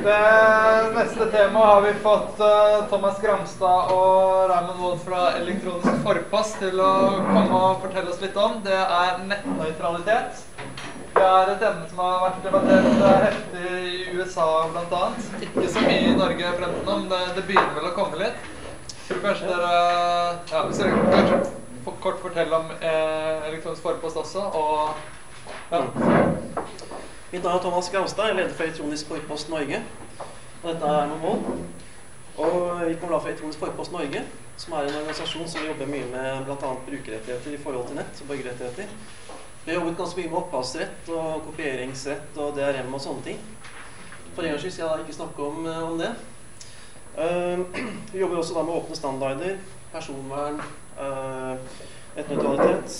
Ved neste tema har vi fått Thomas Gramstad og Raymond Wold fra Elektronisk Forpost til å komme og fortelle oss litt om. Det er nettnøytralitet. Det er et emne som har vært debattert heftig i USA blant annet. Ikke så mye i Norge frem til nå, men det begynner vel å komme litt. Tror kanskje dere, hvis dere kanskje kort fortelle om Elektronisk Forpost også, Mitt navn er Thomas Gramstad, jeg er leder for Elektronisk Forpost Norge. Og dette er Raymond Wold. Og vi kommer da fra Elektronisk Forpost Norge, som er en organisasjon som jobber mye med blant annet brukerrettigheter i forhold til nett og borgerrettigheter. Vi har jobbet ganske mye med opphavsrett og kopieringsrett og DRM og sånne ting. For en gangs skyld skal jeg da ikke snakke om det. Vi jobber også da med åpne standarder, personvern, nettnøytralitet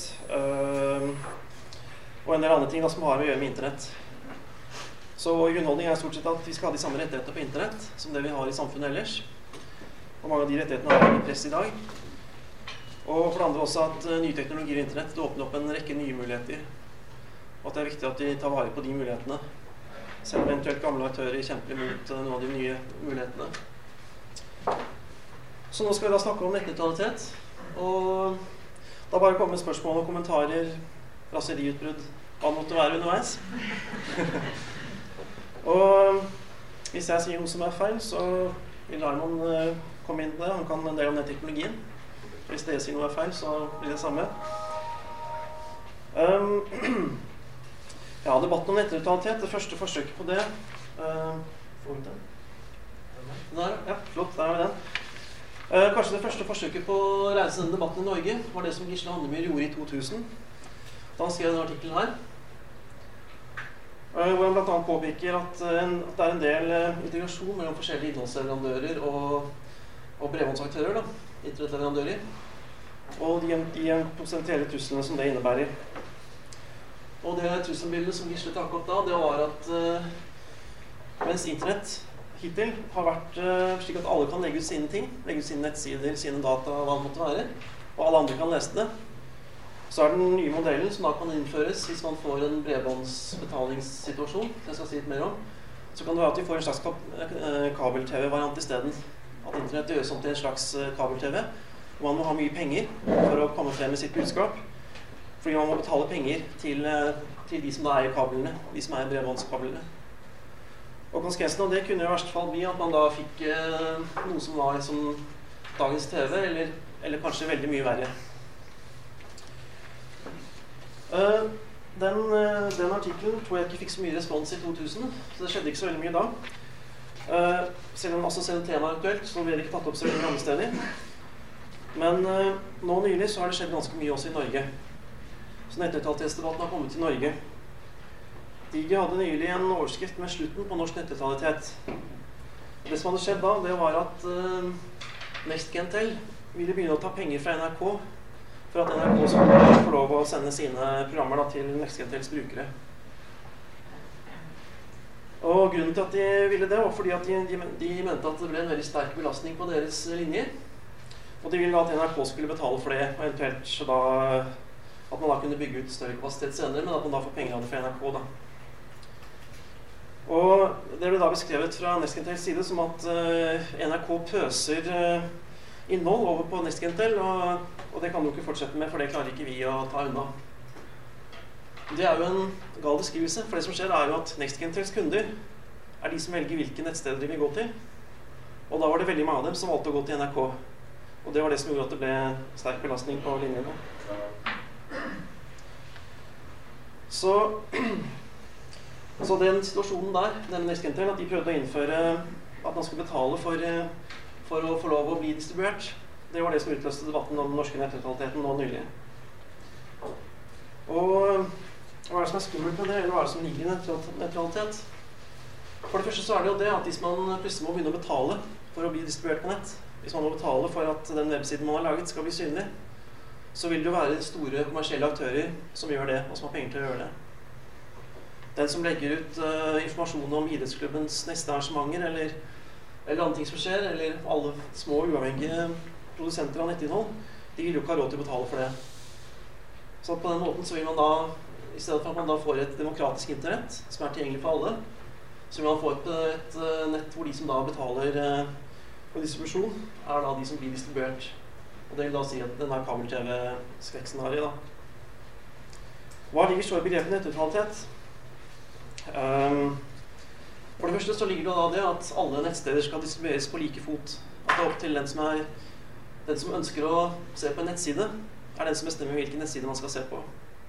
og en del andre ting da, som har å gjøre med internett. Så grunnholdningen er stort sett at vi skal ha de samme rettighetene på internett som det vi har i samfunnet ellers. Og mange av de rettighetene har vi press i dag. Og for det andre også at nye teknologier i internett det åpner opp en rekke nye muligheter. Og at det er viktig at vi tar vare på de mulighetene. Selv om eventuelt gamle aktører kjemper imot noen av de nye mulighetene. Så nå skal vi da snakke om nettnøytralitet. Og da bare komme med spørsmål og kommentarer, raseriutbrudd, hva det måtte være underveis. Og hvis jeg sier noe som er feil, så vil Raymond komme inn på det. Han kan en del om den teknologien. Hvis dere sier noe er feil, så blir det samme. Ja, debatten om nettnøytralitet, det første forsøket på det. Får vi den? Der, ja, flott, der har vi den. Kanskje det første forsøket på å reise denne debatten i Norge var det som Gisle Andemyr gjorde i 2000. Da han skrev denne artikkelen her. Hvor han blant annet påpeker at det er en del integrasjon mellom forskjellige innholdsleverandører og bredbåndsaktører, internettleverandører, og de potensielle truslene som det innebærer. Og det trusselbildet som Gisle trakk opp da, det var at mens internett hittil har vært slik at alle kan legge ut sine ting, legge ut sine nettsider, sine data, hva det måtte være, og alle andre kan lese det, så er den nye modellen som da kan innføres hvis man får en bredbåndsbetalingssituasjon, det skal jeg si litt mer om, så kan det være at vi får en slags kabel-TV-variant i stedet. At internett gjøres om til en slags kabel-TV, og man må ha mye penger for å komme frem med sitt budskap, fordi man må betale penger til de som da eier kablene, de som eier bredbåndskablene. Og konsekvensen av det kunne i verste fall bli at man da fikk noe som var som dagens TV, eller kanskje veldig mye verre. Den artikkelen tror jeg ikke fikk så mye respons i 2000, så det skjedde ikke så veldig mye da. Selv om temaet er aktuelt, så ble det ikke tatt opp så veldig andre steder. Men nå nylig så har det skjedd ganske mye også i Norge. Så nettnøytralitetsdebatten har kommet til Norge. Digi hadde nylig en overskrift med slutten på norsk nettnøytralitet. Det som hadde skjedd da, det var at NextGenTel ville begynne å ta penger fra NRK for at NRK skulle få lov å sende sine programmer da, til NextGentels brukere. Og grunnen til at de ville det var fordi at de mente at det ble en veldig sterk belastning på deres linjer. Og de ville at NRK skulle betale for det, og eventuelt da, at man da kunne bygge ut større kapasitet senere, men at man da får penger av det fra NRK da. Og det ble da beskrevet fra NextGentels side som at NRK pøser innhold over på NextGentel, og det kan du ikke fortsette med, for det klarer ikke vi å ta unna. Det er jo en gal beskrivelse, for det som skjer er jo at NextGentels kunder er de som velger hvilke nettsteder de vil gå til. Og da var det veldig mange av dem som valgte å gå til NRK. Og det var det som gjorde at det ble sterk belastning på linjene. Så den situasjonen der, denne NextGentel, at de prøvde å innføre at man skulle betale for å få lov å bli distribuert, det var det som utløste debatten om den norske nettnøytraliteten nå nylig. Og hva er det som er skummelt med det, eller hva er det som ligger i nettnøytralitet? For det første så er det jo det at hvis man plutselig må begynne å betale for å bli distribuert på nett, hvis man må betale for at den websiden man har laget skal bli synlig, så vil det jo være store kommersielle aktører som gjør det, og som har penger til å gjøre det. Den som legger ut informasjon om idrettsklubbens neste arrangementer, eller andre ting som skjer, eller alle små uavhengige produsenter av nettinnhold, de vil jo ikke ha råd til å betale for det. Så på den måten så vil man da, i stedet for at man da får et demokratisk internett som er tilgjengelig for alle, Så vil man få et nett hvor de som da betaler for distribusjon, er da de som blir distribuert. Og det vil da si at denne kabel-TV-skrekkscenariet da. Hva ligger så i begrepet nettnøytralitet? For det første så ligger det da det at alle nettsteder skal distribueres på like fot. At det er opp til den som ønsker å se på en nettside, er den som bestemmer hvilken nettside man skal se på.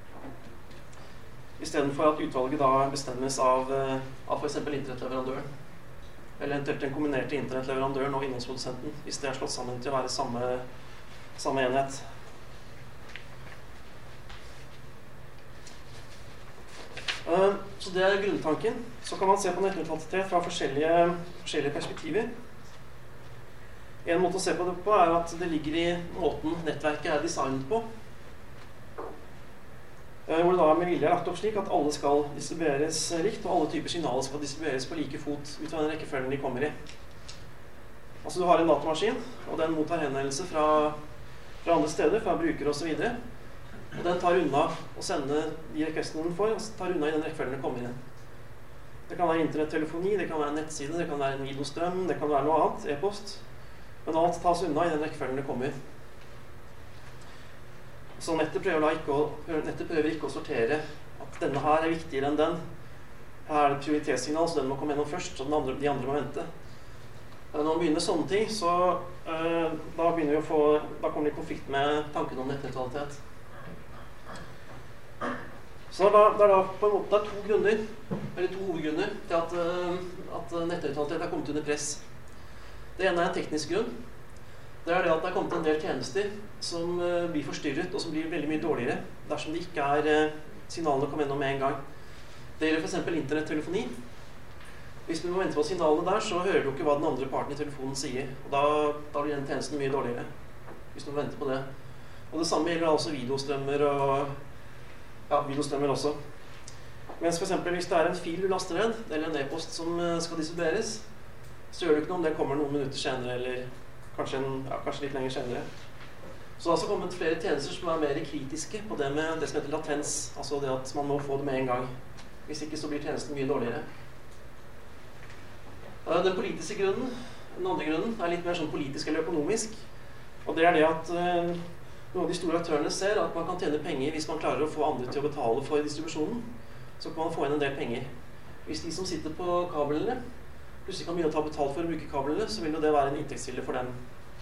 I stedet for at utvalget da bestemmes av for eksempel internettleverandøren. Eller eventuelt den kombinerte internettleverandøren og innholdsprodusenten, hvis det er slått sammen til å være samme enhet. Så det er grunntanken. Så kan man se på nettnøytralitet fra forskjellige perspektiver. En måte å se på det på er at det ligger i måten nettverket er designet på. Hvor det da med vilje er lagt opp slik at alle skal distribueres likt, og alle typer signaler skal distribueres på like fot ut fra den rekkefølgen de kommer i. Altså du har en datamaskin, og den mottar henvendelser fra andre steder, fra brukere og så videre. Og den tar unna å sende de requestene den får, og tar unna i den rekkefølgen den kommer inn. Det kan være internettelefoni, det kan være en nettside, det kan være en videostrøm, det kan være noe annet, e-post. Men alt tas unna i den rekkefølgen det kommer. Så nettet prøver ikke å sortere at denne her er viktigere enn den. Her er det et prioritetssignal, så den må komme gjennom først, så de andre må vente. Når man begynner sånne ting, så da kommer det i konflikt med tanken om nettnøytralitet. Så det er da på en måte to hovedgrunner til at nettnøytralitet er kommet under press. Det ene er en teknisk grunn. Det er det at det er kommet en del tjenester som blir forstyrret og som blir veldig mye dårligere dersom det ikke er signalene kommer gjennom med en gang. Det gjelder for eksempel internettelefoni. Hvis du må vente på signalene der, så hører du ikke hva den andre parten i telefonen sier. Og da blir den tjenesten mye dårligere, hvis du må vente på det. Og det samme gjelder altså videostrømmer også. Mens for eksempel hvis det er en fil du laster ned, eller en e-post som skal distribueres, så gjør det ikke noe om det kommer noen minutter senere, eller kanskje litt lenger senere. Så det har altså kommet flere tjenester som er mer kritiske på det med det som heter latens, altså det at man må få det med en gang. Hvis ikke så blir tjenesten mye dårligere. Den politiske grunnen, den andre grunnen, er litt mer sånn politisk eller økonomisk. Og det er det at noen av de store aktørene ser at man kan tjene penger hvis man klarer å få andre til å betale for distribusjonen. Så kan man få inn en del penger. Hvis de som sitter på kabelene plutselig kan begynne å ta betalt for å bruke kablene, så vil jo det være en inntektskilde for dem.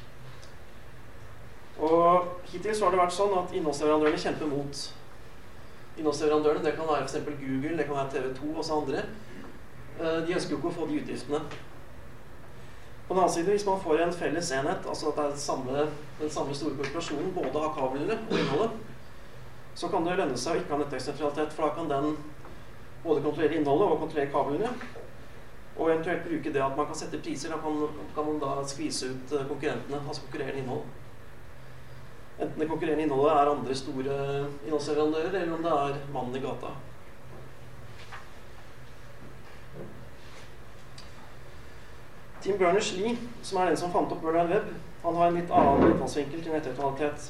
Og hittil så har det vært sånn at innholdsleverandørene kjemper mot. Innholdsleverandørene, det kan være for eksempel Google, det kan være TV2 og så andre. De ønsker jo ikke å få de utgiftene. På den annen side, hvis man får en felles enhet, altså at det er den samme store korporasjonen både har kablene og innholdet, så kan det lønne seg å ikke ha nettverksnøytralitet, for da kan den både kontrollere innholdet og kontrollere kablene, og eventuelt bruke det at man kan sette priser, da kan man da skvise ut konkurrentene, altså konkurrerende innhold. Enten det konkurrerende innholdet er andre store innholdsleverandører, eller om det er mannen i gata. Tim Berners-Lee, som er den som fant opp World Wide Web, han har en litt annen innfallsvinkel til nettnøytralitet.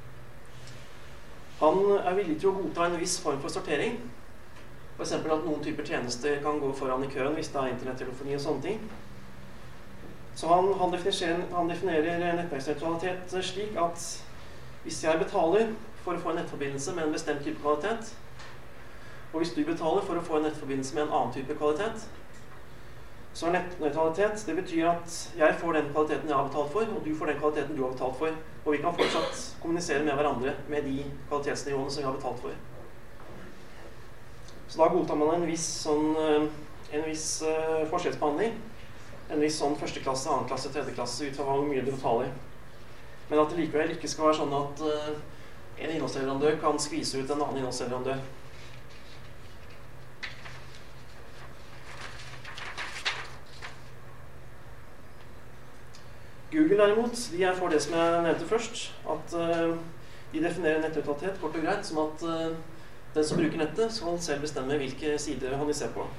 Han er villig til å godta en viss form for sortering. For eksempel at noen typer tjenester kan gå foran i køen hvis det er internettelefoni og sånne ting. Så han definerer nettverksnøytralitet slik at hvis jeg betaler for å få en nettforbindelse med en bestemt type kvalitet, og hvis du betaler for å få en nettforbindelse med en annen type kvalitet, så er nettnøytralitet, det betyr at jeg får den kvaliteten jeg har betalt for, og du får den kvaliteten du har betalt for, og vi kan fortsatt kommunisere med hverandre med de kvalitetsnivåene som vi har betalt for. Så da godtar man en viss forskjellsbehandling, en viss sånn første klasse, annen klasse, tredje klasse, ut fra hvor mye du betaler. Men at det likevel ikke skal være sånn at en innholdsleverandør kan skvise ut en annen innholdsleverandør. Google derimot, de er for det som jeg nevnte først, at de definerer nettnøytralitet kort og greit som at den som bruker nettet skal selv bestemme hvilke sider han vil se på.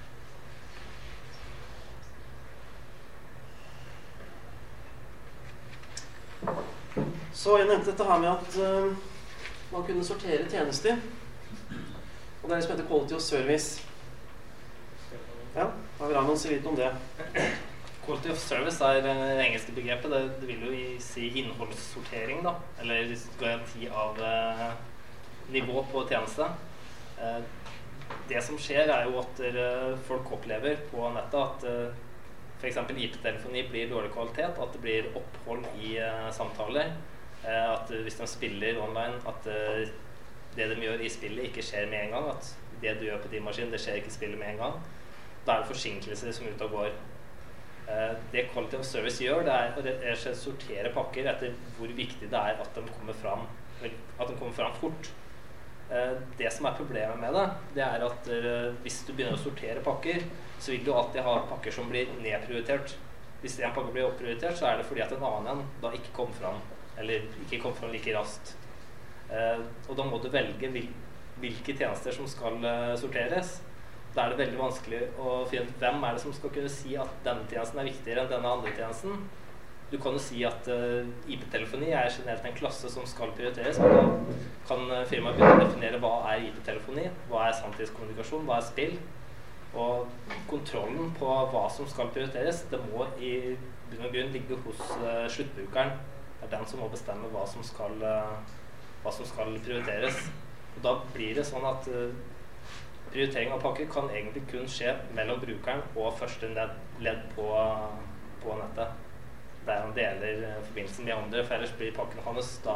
Så jeg nevnte dette her med at man kunne sortere tjenester, og det er det som heter quality of service. Ja, takk. Raymond si litt om det. Quality of service det engelske begrepet. Det vil jo si innholdssortering, da. Eller garanti av nivå på tjeneste. Det som skjer jo at folk opplever på nettet at for eksempel IP-telefoni blir dårlig kvalitet, at det blir opphold i samtaler, at hvis de spiller online, at det de gjør i spillet ikke skjer med en gang, at det du gjør på din maskin, det skjer ikke i spillet med en gang. Da det forsinkelser som ut og går. Det Quality of Service gjør, det å sortere pakker etter hvor viktig det at de kommer fram fort. Det som problemet med det at hvis du begynner å sortere pakker, så vil du alltid ha pakker som blir nedprioritert. Hvis en pakke blir opprioritert, så det fordi at en annen da ikke kom fram, eller ikke kom fram like raskt. Og da må du velge hvilke tjenester som skal sorteres. Da det veldig vanskelig å finne ut hvem det som skal kunne si at denne tjenesten viktigere enn denne andre tjenesten. Du kan jo si at IP-telefoni generelt en klasse som skal prioriteres, men da kan firmaet begynne å definere hva IP-telefoni, hva sanntidskommunikasjon, hva spill. Og kontrollen på hva som skal prioriteres, det må i bunn og grunn ligge hos sluttbrukeren. Det den som må bestemme hva som skal prioriteres. Og da blir det sånn at prioritering av pakker kan egentlig kun skje mellom brukeren og første ledd på nettet. Der han deler forbindelsen med andre, for ellers blir pakken hans, da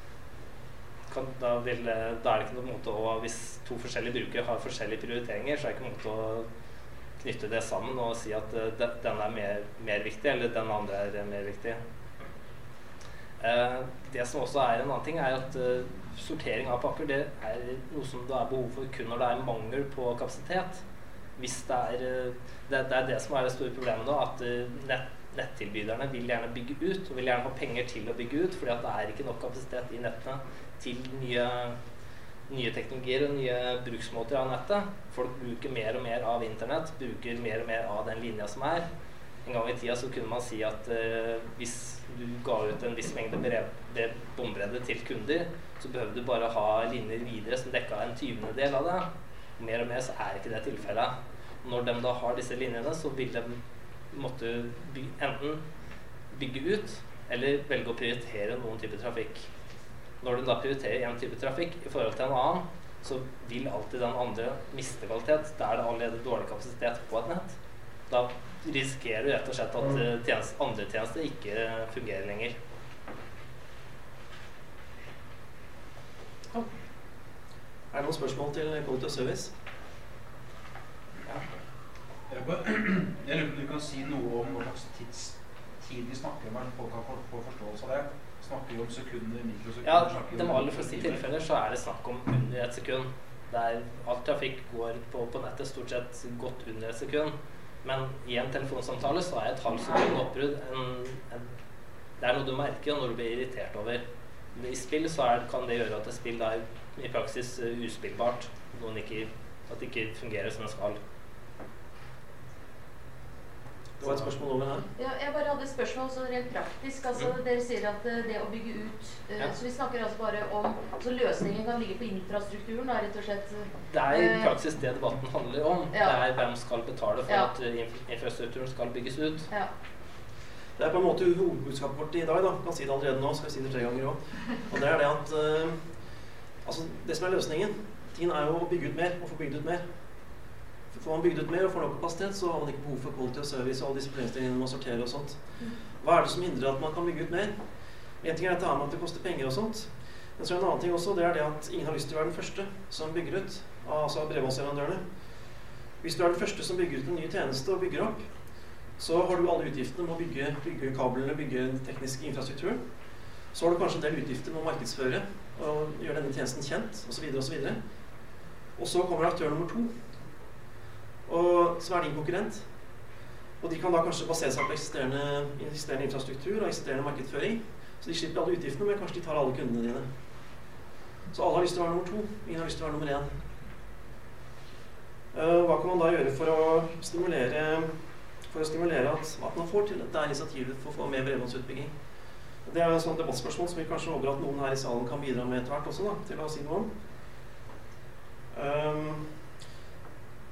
er det ikke noen måte hvis to forskjellige brukere har forskjellige prioriteringer, så det ikke noen måte å knytte det sammen og si at den mer viktig, eller den andre mer viktig. Det som også en annen ting, at sortering av pakker, det noe som det behov for kun når det mangel på kapasitet. Hvis det det som det store problemet nå, at nettilbyderne vil gjerne bygge ut, og vil gjerne ha penger til å bygge ut, fordi at det ikke nok kapasitet i nettene til nye teknologier og nye bruksmåter av nettet. Folk bruker mer og mer av internett, bruker mer og mer av den linja som En gang i tida så kunne man si at hvis du ga ut en viss mengde bombredde til kunder, så behøvde du bare ha linjer videre som dekket en 20-del av det. Mer og mer så ikke det tilfellet. Når de da har disse linjene, så vil de måtte enten bygge ut, eller velge å prioritere noen type trafikk. Når de da prioriterer en type trafikk i forhold til en annen, så vil alltid den andre miste kvalitet. Da det allerede dårlig kapasitet på et nett. Da risikerer du rett og slett at andre tjenester ikke fungerer lenger. Ja. Det noen spørsmål til Quality of Service? Ja. Jeg lurer på om du kan si noe om hva slags tid vi snakker om, folk kan få forståelse av det. Snakker vi om sekunder, mikrosekunder? Ja, de aller fleste tilfeller så det snakk om under et sekund. Der all trafikk går på nettet stort sett godt under et sekund. Men i en telefonsamtale så et halvt sekund oppbrudd det noe du merker når du blir irritert over. I spill så kan det gjøre at et spill i praksis uspillbart. At det ikke fungerer som det skal. Det var et spørsmål over her. Ja, jeg bare hadde et spørsmål så rent praktisk. Dere sier at det å bygge ut, så vi snakker bare om så løsningen kan ligge på infrastrukturen, rett og slett. Det i praksis det debatten handler om. Ja. Det hvem skal betale for at infrastrukturen skal bygges ut. Ja. Det på en måte hovedbudskapet vårt i dag, da. Kan si det allerede nå, skal vi si det 3 ganger også. Og det det at, det som løsningen, tingen jo å bygge ut mer, og få bygd ut mer. Får man bygd ut mer og får nok kapasitet, så har man ikke behov for quality og service og alle disse problemstillingene man sorterer og sånt. Hva det som hindrer at man kan bygge ut mer? En ting dette med at det koster penger og sånt. Men så en annen ting også, det det at ingen har lyst til å være den første som bygger ut, altså bredbåndsleverandørene. Hvis du den første som bygger ut en ny tjeneste og bygger opp, så har du alle utgiftene med å bygge kablene, bygge den tekniske infrastrukturen. Så har du kanskje en del utgifter med å markedsføre og gjøre denne tjenesten kjent, og så videre og så videre. Og så kommer aktør nummer 2. Og som din konkurrent. Og de kan da kanskje basere seg på eksisterende infrastruktur og eksisterende markedsføring. Så de slipper alle utgiftene, men kanskje de tar alle kundene dine. Så alle har lyst til å være nummer 2, ingen har lyst til å være nummer 1. Hva kan man da gjøre for å stimulere at man får til dette initiativet for å få mer bredbåndsutbygging? Det et sånt debattspørsmål som vi kanskje håper at noen her i salen kan bidra med etter hvert også, da, til å si noe om.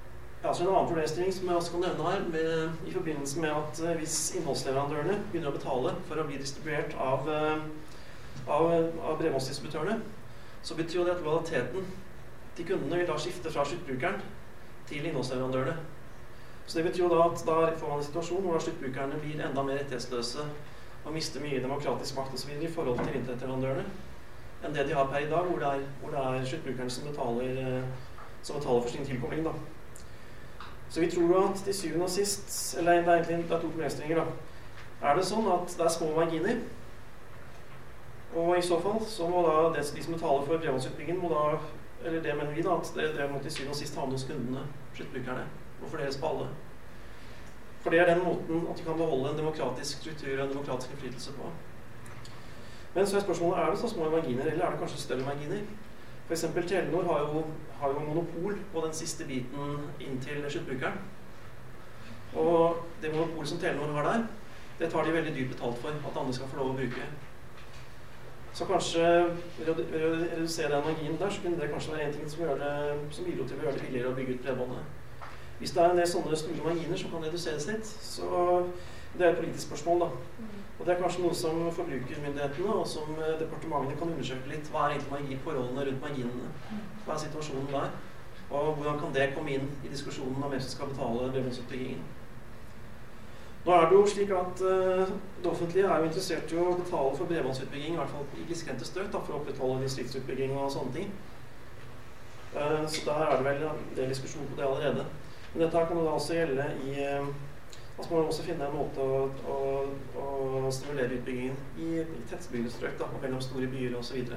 Ja, så en annen problemstilling som jeg også kan nevne her, i forbindelse med at hvis innholdsleverandørene begynner å betale for å bli distribuert av bredbåndsdistributørene, så betyr jo det at lojaliteten til kundene vil da skifte fra sluttbrukeren til innholdsleverandørene. Så det betyr jo da at da får man en situasjon hvor sluttbrukerne blir enda mer rettighetsløse og mister mye demokratisk makt og så videre i forhold til internettleverandørene enn det de har per i dag, hvor det er sluttbrukerne som betaler for sin tilkobling da. Så vi tror at til syvende og sist, eller det er egentlig to problemstillinger da, er det sånn at det er små marginer, og i så fall så må da de som betaler for bredbåndsutbyggingen må da, eller det mener vi da, at det må til syvende og sist havne hos kundene, sluttbrukerne, og fordeles på alle. For det er den måten at du kan beholde en demokratisk struktur og en demokratisk innflytelse på. Men så er spørsmålet, er det så små marginer, eller er det kanskje større marginer? For eksempel Telenor har jo monopol på den siste biten inn til sluttbrukeren. Og det monopol som Telenor har der, det tar de veldig dyrt betalt for at andre skal få lov å bruke. Så kanskje ved å redusere den marginen der, så kunne det kanskje være en ting som bidro til å gjøre det billigere å bygge ut bredbåndet. Hvis det er en del sånne store marginer som kan reduseres litt, så det er et politisk spørsmål da. Og det er kanskje noe som forbrukermyndighetene og som departementene kan undersøke litt. Hva er egentlig forholdene rundt marginene? Hva er situasjonen der? Og hvordan kan det komme inn i diskusjonen om hvem som skal betale bredbåndsutbyggingen? Nå er det jo slik at det offentlige er jo interessert i å betale for bredbåndsutbygging, i hvert fall i grisgrendte strøk, for å opprettholde distriktsutbygging og sånne ting. Så der er det vel en del diskusjon på det allerede. Men dette kan jo da også gjelde i altså må man også finne en måte å stimulere utbyggingen i tettbygde strøk da, mellom store byer og så videre.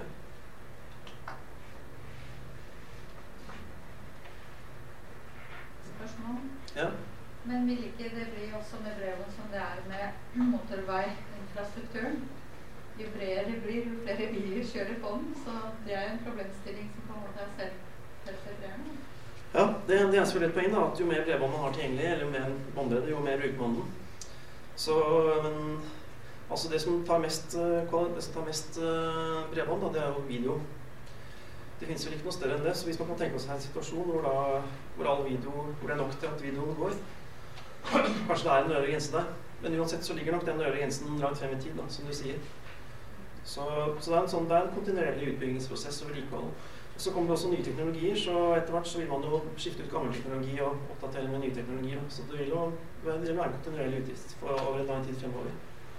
Spørsmål? Ja. Men vil ikke det bli også med brevet som det er med motorveiinfrastrukturen? Jo bredere det blir, jo flere biler kjører på den, så det er en problemstilling som på en måte er selvrefererende. Ja, det er selvfølgelig et poeng da, at jo mer bredbånd man har tilgjengelig, eller jo mer båndbredde, jo mer bruker man den. Så, men, altså det som tar mest bredbånd da, det er jo video. Det finnes vel ikke noe større enn det, så hvis man kan tenke oss en situasjon hvor det er nok til at videoen går, kanskje det er en øvre grense der, men uansett så ligger nok den øvre grensen langt frem i tid da, som du sier. Så det er en kontinuerlig utbyggingsprosess og vedlikehold. Så kommer det også nye teknologier, så etter hvert så vil man jo skifte ut gammel teknologi og oppdatere med nye teknologier. Så det vil jo være en kontinuerlig utgift for over en lang tid fremover.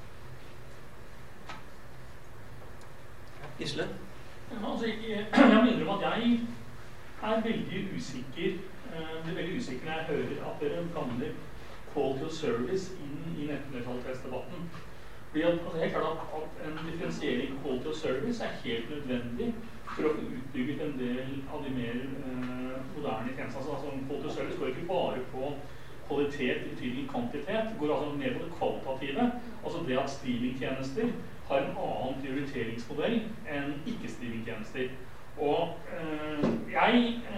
Gisle? Altså, jeg minner om at jeg er veldig usikker når jeg hører at dere blander quality of service inn i nettnøytralitetsdebatten. Fordi helt klart at en differensiering quality of service er helt nødvendig for å få utbygget en del av de mer moderne tjenestene. Altså, quality of service går ikke bare på kvalitet i betydning kvantitet, det går altså mer på det kvalitative. Altså det at streamingtjenester har en annen prioriteringsmodell enn ikke-streamingtjenester. Og jeg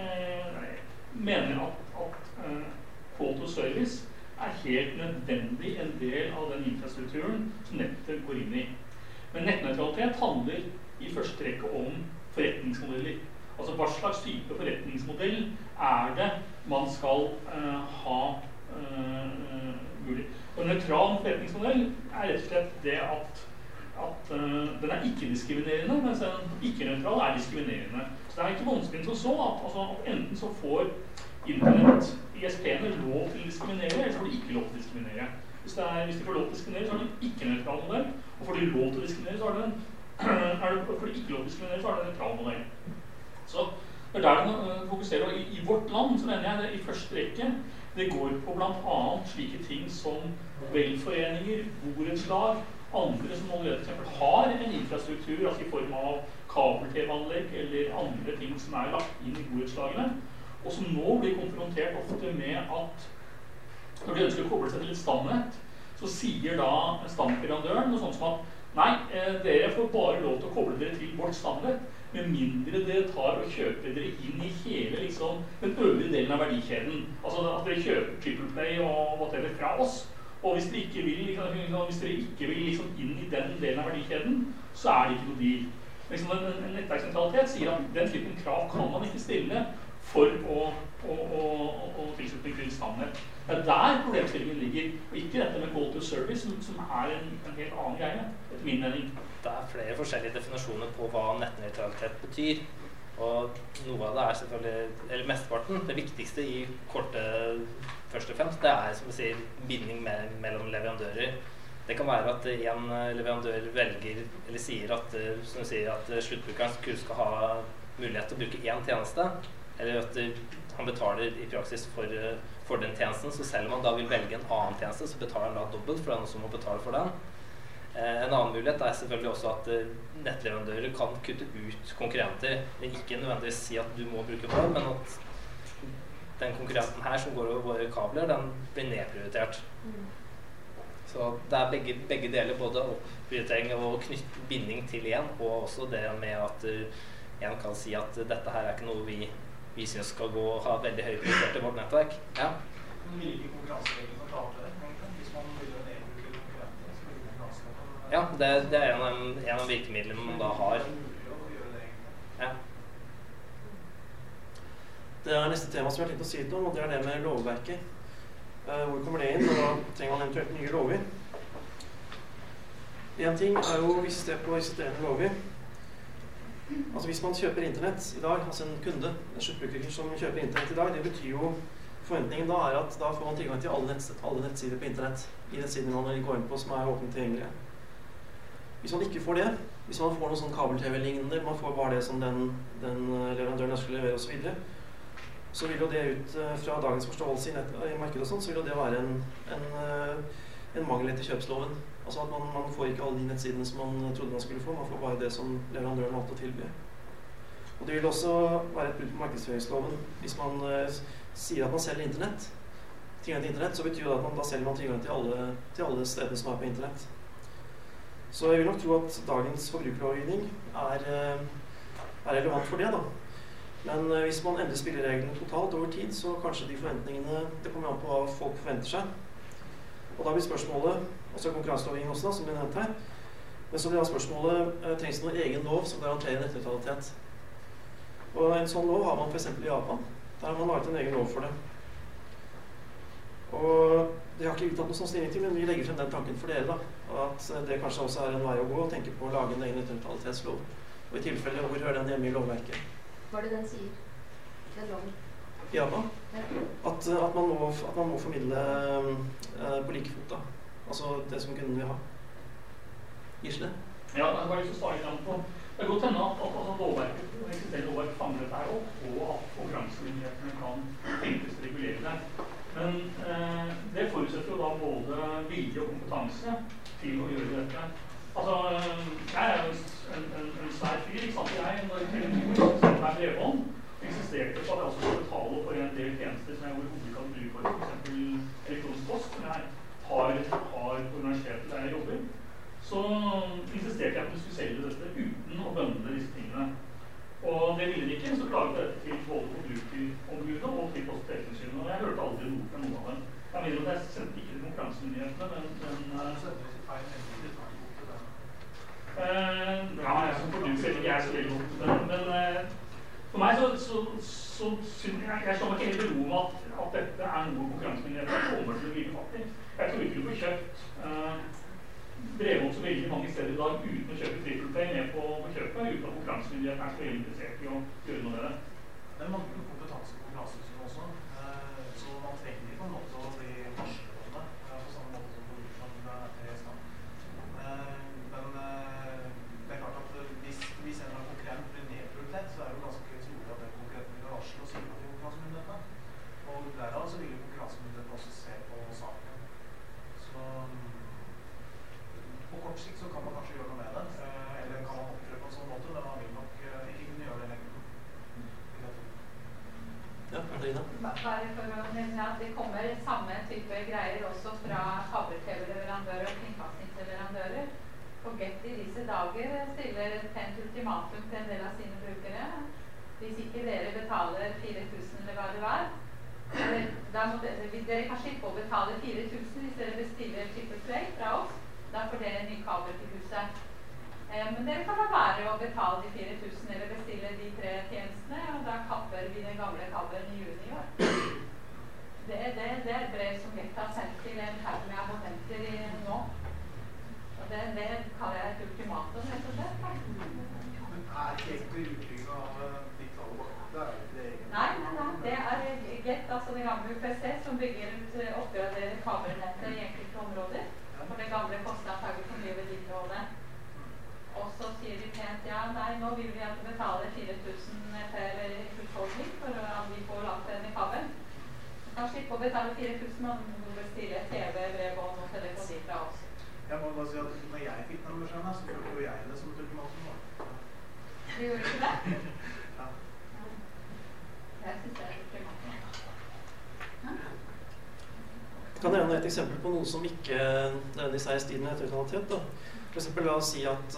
mener at quality of service er helt nødvendig en del av den infrastrukturen som nettet går inn i. Men nettnøytralitet handler i første rekke om forretningsmodeller. Altså hva slags type forretningsmodell er det man skal ha mulig. Og en nøytral forretningsmodell er rett og slett det at den er ikke-diskriminerende, mens en ikke-nøytral er diskriminerende. Så det er ikke vanskelig som så at enten så får Internett-ISP-ene lov til å diskriminere, eller så får de ikke lov til å diskriminere. Hvis de får lov til å diskriminere, så er det en ikke-nøytral modell, og får de lov til å diskriminere, så er det for de ikke lov til å diskriminere, så er det en nøytral modell. Så det er der man fokuserer, og i vårt land så mener jeg det i første rekke det går på blant annet slike ting som velforeninger, borettslag, andre som allerede for eksempel har en infrastruktur, altså i form av kabel-TV-anlegg eller andre ting som er lagt inn i borettslagene, og som nå blir konfrontert ofte med at når de ønsker å koble seg til et stamnett, så sier da stamleverandøren noe sånt som at nei, dere får bare lov til å koble dere til vårt stamnett, med mindre dere tar og kjøper dere inn i hele liksom, den øvrige delen av verdikjeden. Altså at dere kjøper Triple Play og whatever fra oss. Og hvis dere ikke vil, liksom, inn i den delen av verdikjeden, så er det ikke noe deal. Liksom, en nettverkssentralitet sier at den typen krav kan man ikke stille for å tilslutte til standard. Det der problemstillingen ligger, og ikke dette med call to service, som en helt annen greie, etter min mening. Det flere forskjellige definisjoner på hva nettnøytralitet betyr. Og noe av det selvfølgelig, eller mesteparten, det viktigste i kortet først og fremst, det som vi sier, binding mellom leverandører. Det kan være at en leverandør velger, eller sier at, som du sier, at sluttbrukeren kun skal ha mulighet til å bruke én tjeneste, eller at han betaler i praksis for den tjenesten, så selv om han da vil velge en annen tjeneste, så betaler han da dobbelt for den som må betale for den. En annen mulighet selvfølgelig også at nettleverandører kan kutte ut konkurrenter. Det ikke nødvendigvis si at du må bruke vår, men at den konkurrenten her som går over våre kabler, den blir nedprioritert. Så det begge deler, både oppprioritering og binding til en, og også det med at en kan si at dette her ikke noe vi synes skal gå og ha veldig høy prioritet i vårt nettverk. Ja. Men hvilke konkurranseregler kan ta det? Hvis man vil nedbruke konkurrenter, så vil konkurranseregler... Ja, det en av virkemidlene man da har. Ja. Det neste tema som jeg har tenkt å si litt om, og det det med lovverket. Hvor kommer det inn, og da trenger man eventuelt nye lover. En ting jo hvis det på eksisterende lover. Altså hvis man kjøper internett i dag, altså en kunde, en sluttbruker som kjøper internett i dag, det betyr jo, forventningen da at da får man tilgang til alle nettsider på internett i nettsider man går inn på som åpent tilgjengelige. Hvis man ikke får det, hvis man får noe sånn kabel-TV-lignende, man får bare det som den leverandøren skal levere og så videre, så vil jo det ut fra dagens forståelse i markedet og sånn, så vil jo det være en mangel etter kjøpsloven. Altså at man får ikke alle de nettsidene som man trodde man skulle få, man får bare det som leverandøren valgte å tilby. Og det vil også være et brudd på markedsføringsloven. Hvis man sier at man selger tilgang til internett, så betyr det at da selger man tilgang til alle stedene som på internett. Så jeg vil nok tro at dagens forbrukerlovgivning relevant for det da. Men hvis man endrer spillereglene totalt over tid, så kanskje de forventningene, det kommer an på hva folk forventer seg. Og da blir spørsmålet, også konkurranselovgivning også da, som vi nevnte her, men så blir da spørsmålet, trengs det noen egen lov som garanterer nettnøytralitet? Og en sånn lov har man for eksempel i Japan. Der har man laget en egen lov for det. Og det har ikke vi tatt noe sånn stilling til, men vi legger frem den tanken for dere da. At det kanskje også en vei å gå og tenke på å lage en egen nettnøytralitetslov. Og i tilfelle, hvor hører den hjemme i lovverket? Hva det den sier? Den loven? Ja da. At man må formidle på like fot da. Altså det som kunden vil ha. Gisle? Ja, jeg har lyst til å svare litt på. Det godt hende at lovverket fanger dette her opp, og at konkurransemyndighetene kan tenkes regulere det. Men det forutsetter jo da både vilje og kompetanse til å gjøre dette. Altså, jeg jo en svær fyr, ikke sant? Når jeg sendte meg brevhånd, eksisterte på at jeg også skal betale for en del tjenester som jeg overhodet kan bruke for, for eksempel elektronisk post, som jeg har på universitetet der jeg jobber. Så insisterte jeg på at vi skulle selge dette uten å bønne disse tingene. Og det ville de ikke, så klaget dette til både forbrukerombudet og til Post- og teletilsynet, og jeg hørte aldri noe fra noen av dem. Jeg mener at jeg sendte ikke til konkurransemyndighetene, ja, jeg som forbruker ikke så veldig godt, men for meg så synes jeg slår meg ikke helt ro med at dette noe konkurransemyndighetene kommer til å gripe fatt i. Jeg tror ikke du får kjøpt brevhånd så veldig mange steder i dag uten å kjøpe TriplePay med på kjøpet, uten at konkurransemyndighetene så veldig interessert i å gjøre noe med det. Det mangler kompetanse på konkurransetilsynet også, så man trenger ikke på en måte å bli varslet om det, på samme måte som forbrukerombudet i stand. Men det klart at hvis en konkurrent blir nedprioritert, så det jo ganske trolig at den konkurrenten vil varsle og si til konkurransemyndighetene. Og derav så vil jo konkurransemyndighetene også se på saken. Så på kort sikt så kan man kanskje gjøre noe med det, eller kan man opptre på en sånn måte, men man vil nok ikke kunne gjøre det lenger. Ja, Marina. Bare for å nevne at det kommer samme type greier også fra kabel-TV-leverandører og kringkastingsleverandører. Og Get i disse dager stiller et pent ultimatum til en del av sine brukere. Hvis ikke dere betaler 4.000 eller hva det var, da må dere kan slippe å betale 4.000 hvis dere bestiller TriplePay fra oss. Da får dere en ny kabel til huset. Men dere kan da være å betale de 4.000 eller bestille de 3 tjenestene, og da kapper vi den gamle kabelen i juni i år. Det er et brev som Get har sendt til en haug med abonnenter nå. Og det kaller jeg et ultimatum, rett og slett. Men er ikke egentlig utbygging av digitale bakter, det er ikke det egentlig? Nei, det er Get, altså den gamle UPC, som bygger ut oppgraderer kabelnettet i enkelte områder. For det gamle kostet antagelig for mye vedlikeholdet. Og så sier de pent, ja, nei, nå vil vi at du betaler 4.000 per husholdning for at vi får lagt den i kabelen. Du kan slippe å betale 4.000 og du må bestille TV, brev og noe telefoni fra oss. Jeg må bare si at når jeg fikk den beskjeden, så følte jeg det som et ultimatum. Du gjorde ikke det? Ja. Jeg synes det er et ultimatum. Jeg kan nevne et eksempel på noe som ikke nødvendigvis er i stil med nøytralitet. For eksempel la oss si at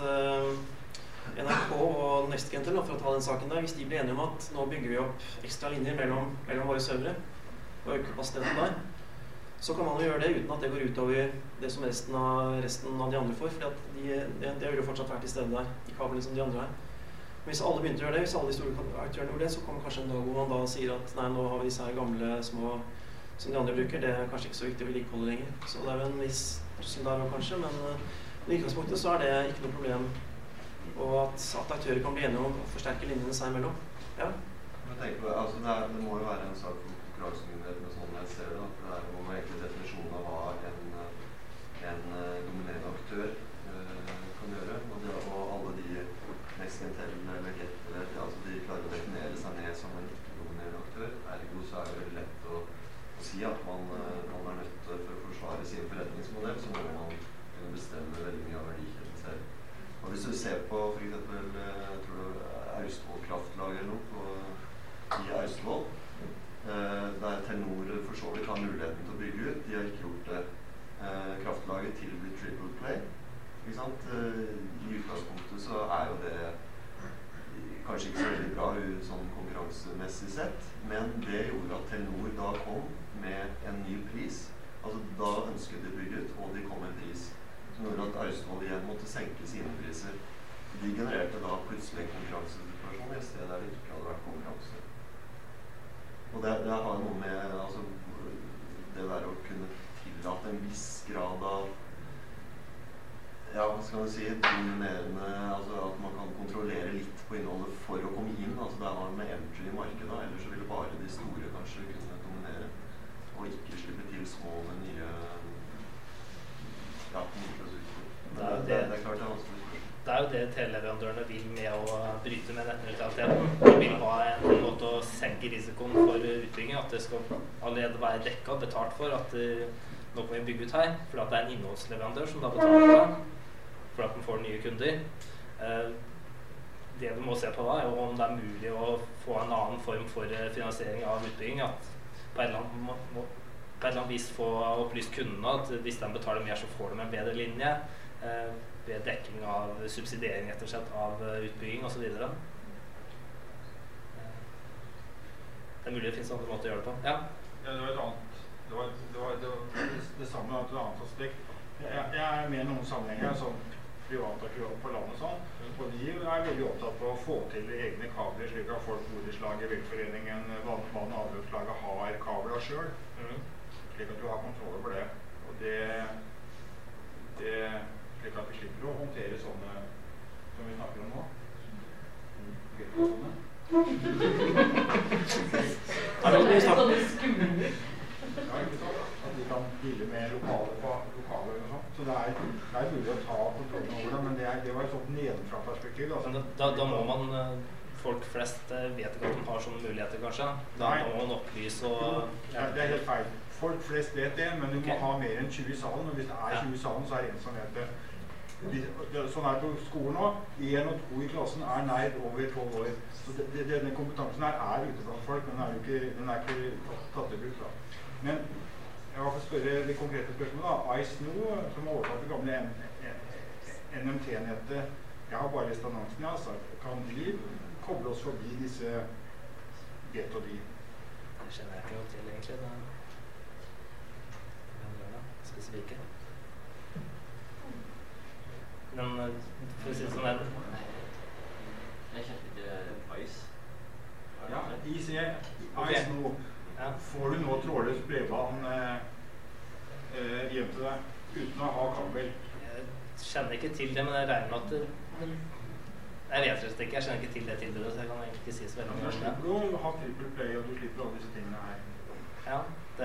NRK og NextGentel, for å ta den saken der, hvis de blir enige om at nå bygger vi opp ekstra linjer mellom våre servere og øker kapasiteten der, så kan man jo gjøre det uten at det går utover det som resten av de andre får, for det vil jo fortsatt være til stede der i kabelen som de andre er. Men hvis alle begynte å gjøre det, hvis alle de store aktørene gjorde det, så kommer kanskje en dag hvor man da sier at nei, nå har vi disse her gamle, små som de andre bruker, det er kanskje ikke så viktig å vedlikeholde lenger. Så det er jo en viss trussel der også kanskje, men i utgangspunktet så er det ikke noe problem. Og at aktører kan bli enige om å forsterke linjene seg imellom. Ja? Jeg tenker på, altså det må jo være en sak for konkurransemyndighetene sånn jeg ser det, da. For det er jo egentlig definisjonen av hva en dominerende aktør kan gjøre. Og alle de NextGentel eller Get, altså de klarer å definere seg ned som en ikke-dominerende aktør. Ergo så er det veldig lett å si at man er nødt til for å forsvare sin forretningsmodell, så må man kunne bestemme veldig mye av verdikjeden selv. Og hvis du ser på for eksempel, jeg tror det er Austevoll kraftlag eller noe i Austevoll, der Telenor for så vidt har muligheten til å bygge ut, de har ikke gjort det. Kraftlaget tilbyr Triple Play, ikke sant? I utgangspunktet så er jo det kanskje ikke så veldig bra sånn konkurransemessig sett, men det gjorde at Telenor da kom med en ny pris. Altså da ønsket de bygge ut, og de kom med en pris som gjorde at Austevoll igjen måtte senke sine priser. De genererte da plutselig en konkurransesituasjon i et sted der det ikke hadde vært konkurranse. Og det har noe med altså, det der å kunne tillate en viss grad av ja, hva skal man si, dominerende, altså at man kan kontrollere litt på innholdet for å komme inn, altså det er med entry i markedet, ellers så ville bare de store kanskje kunne dominere, og ikke slippe til små med nye produkter. Det er klart det er vanskelig. Det er jo det teleleverandørene vil med å bryte med nettnøytraliteten. De vil ha en måte å senke risikoen for utbygging, at det skal allerede være dekket og betalt for at nå kan vi bygge ut her, for at det er en innholdsleverandør som da betaler for det. For at den får nye kunder. Det du må se på da, er jo om det er mulig å få en annen form for finansiering av utbygging. At på et eller annet vis få opplyst kundene at hvis de betaler mer, så får de en bedre linje. Ved dekking av subsidiering rett og slett av utbygging og så videre. Det er mulig det finnes andre måter å gjøre det på. Ja? Ja, det var et annet. Det samme et annet aspekt. Jeg er med i noen sammenhenger som private aktører på landet og sånn, og de er veldig opptatt på å få til egne kabler, slik at folk borettslaget, velforeningen, vann- og avløpslaget har kabler selv, slik at du har kontroll over det. Og slik at vi slipper å håndtere sånne som vi snakker om nå. Ja, ikke sant? At de kan deale med lokaler og sånt. Så det er mulig å ta kontrollen over det, men det var et sånt nedenfra-perspektiv. Altså. Da må man, folk flest vet ikke at de har sånne muligheter kanskje. Da må man opplyse og... Ja, det er helt feil. Folk flest vet det, men du må ha mer enn 20 i salen, og hvis det er 20 i salen, så er det en som vet det. Sånn er det på skolen nå. 1 og 2 i klassen er nær over 12 år. Så denne kompetansen her er ute blant folk, men den er ikke tatt i bruk da. Men jeg vil spørre de konkrete spørsmålene da. ICE nå, som har overtatt det gamle NMT-nettet, jeg har bare lest annonsen, altså. Kan de koble oss forbi disse Get og de? Det kjenner jeg ikke noe til egentlig. Spesifikke. Men for å si det sånn Jeg kjente ikke Ice. Ja, hjem til deg uten å ha kabel? Jeg kjenner ikke til det, men jeg regner med at jeg vet rett og slett ikke. Jeg kjenner ikke til det tilbudet, så jeg kan egentlig ikke si så veldig mye om det. Da slipper du å ha triple play, og du slipper alle disse tingene her. Ja,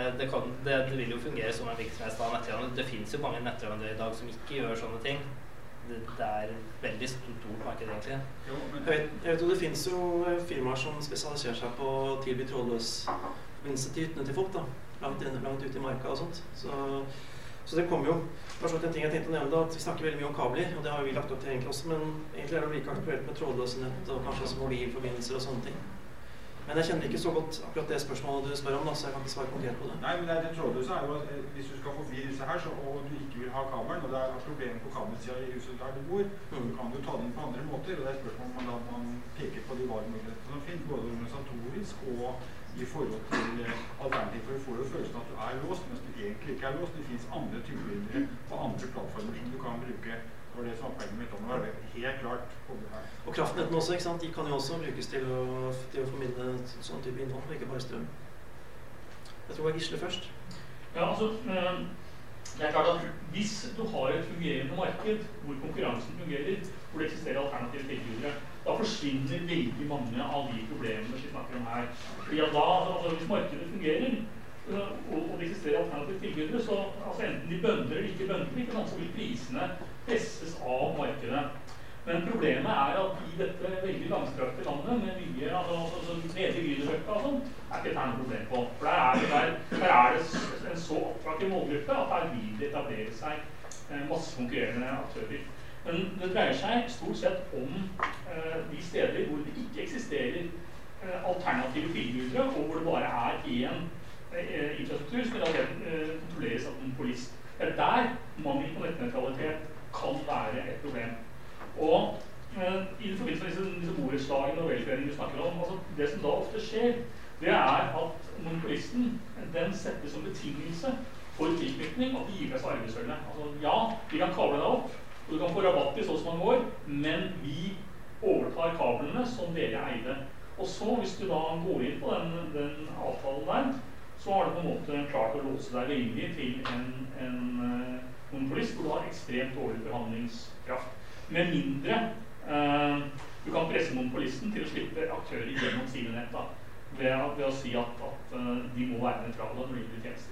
det vil jo fungere som en virksomhet av nettleverandører. Det finnes jo mange nettleverandører i dag som ikke gjør sånne ting. Det er veldig stort marked, egentlig. Jeg vet jo det finnes jo firmaer som spesialiserer seg på å tilby trådløs forbindelse til hyttene til folk, da. Langt ute i marka og sånt. Så det kommer jo. Bare sånn en ting jeg tenkte å nevne da, at vi snakker veldig mye om kabler, og det har vi lagt opp til egentlig også, men egentlig er det like aktuelt med trådløse nett og kanskje også mobilforbindelser og sånne ting. Men jeg kjenner ikke så godt akkurat det spørsmålet du spør om, da, så jeg kan ikke svare konkret på det. Nei, men det trådløse er jo at hvis du skal forbi disse her, og du ikke vil ha kabelen, og det er problemer på kabelsiden i huset der du bor, så kan du ta den på andre måter, og det er spørsmål om man peker på de valgmulighetene som finnes, både organisatorisk og i forhold til alternativ, for du får jo følelsen at du er låst, mens du egentlig ikke er låst. Det finnes andre tilbydere på andre plattformer som du kan bruke. Det var det som var poenget mitt om å være helt klart på det her. Og kraftnettene også, ikke sant? De kan jo også brukes til å formidle sånn type innhold, og ikke bare strøm. Jeg tror det var Gisle først. Ja, altså, det er klart at hvis du har et fungerende marked, hvor konkurransen fungerer, hvor det eksisterer alternative tilbydere, da forsvinner veldig mange av de problemene vi snakker om her. Fordi at da, altså, hvis markedet fungerer, og det eksisterer alternative tilbydere, så altså, enten de bønder eller ikke bønder, så vil prisene presses av markedet. Men problemet er at i dette veldig langstrakte landet, med mye nede i Grünerløkka og sånn, er ikke dette noe problem på. For der er det en så attraktiv målgruppe at der vil det etablere seg masse konkurrerende aktører. Men det dreier seg stort sett om de steder hvor det ikke eksisterer alternative tilbydere, og hvor det bare er én infrastruktur som kontrolleres av en monopolist. Det er der mangel på nettneutralitet kan være et problem. Og i forbindelse med disse borettslagene og velforeningene du snakker om, altså det som da ofte skjer, det er at monopolisten den setter som betingelse for tilknytning at de gir deg arvesølvet. Altså ja, vi kan kable deg opp, og du kan få rabatt i så mange år, men vi overtar kablene som dere eide. Og så, hvis du da går inn på den avtalen der, så har du på en måte klart å låse deg veldig til en monopolist hvor du har ekstremt dårlig forhandlingskraft. Med mindre du kan presse monopolisten til å slippe aktører gjennom sine nett, da, ved å si at de må være nøytrale når det gjelder tjenester.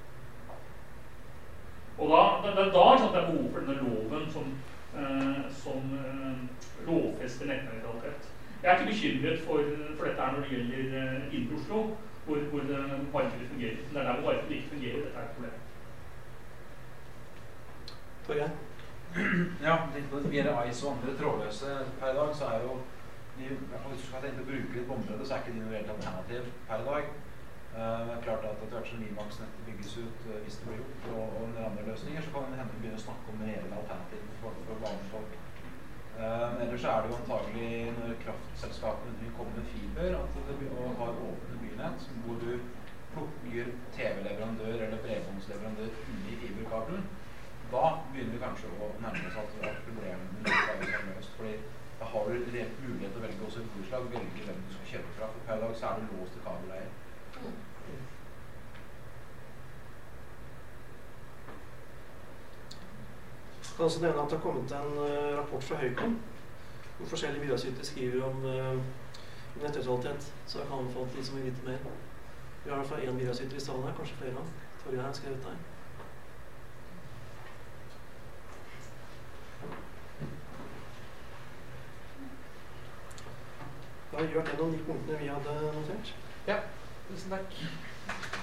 Og det er behov for denne loven som lovfester nettneutralitet. Jeg er ikke bekymret for dette her når det gjelder Indre Oslo, hvor markedet fungerer. Men det er der hvor markedet ikke fungerer, dette er et problem. Torgeir? Ja, det gjelder ICE og andre trådløse per dag, så er jo hvis du skal tenke å bruke litt område, så er ikke de noe reelt alternativ per dag. Det er klart at etter hvert som Nimax-nettet bygges ut, hvis det blir gjort, og en del andre løsninger, så kan det hende vi begynner å snakke om reelle alternativer for vanlige folk. Ellers så er det jo antagelig når kraftselskapene vil komme med fiber og har åpne bynett, hvor du plukker TV-leverandør eller bredbåndsleverandør inni fiberkabelen, da begynner vi kanskje å nærme oss at problemene er løst. Fordi da har du reelt mulighet til å velge også et borettslag, velge hvem du skal kjøpe fra. For per dag så er du låst til kabeleier. Jeg kan også nevne at det har kommet en rapport fra Høykom hvor forskjellige bidragsytere skriver om nettneutralitet, så jeg kan anbefale de som vil vite mer. Vi har i hvert fall én bidragsyter i salen her, kanskje flere. Torgeir har skrevet der. Da har vi gjort en av de punktene vi hadde notert. Ja, tusen takk.